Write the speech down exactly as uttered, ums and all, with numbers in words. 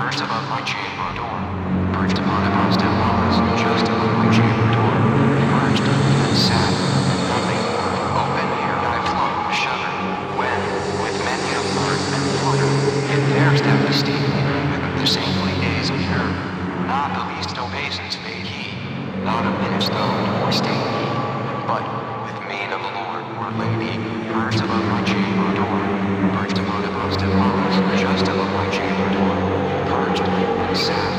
Perched above my chamber door, perched upon a constant walls, just above my chamber door, perched and sat, nothing more. Open air I flung, shuddered, when, with many a flirt and flutter, it there stepped the steep with the saintly gaze of her. Not the least obeisance made he, not a minute stoned or stayed he, but, with mien of the Lord or Lady, perched above my chamber door, perched upon a constant walls, just above my chamber door, perched and sat.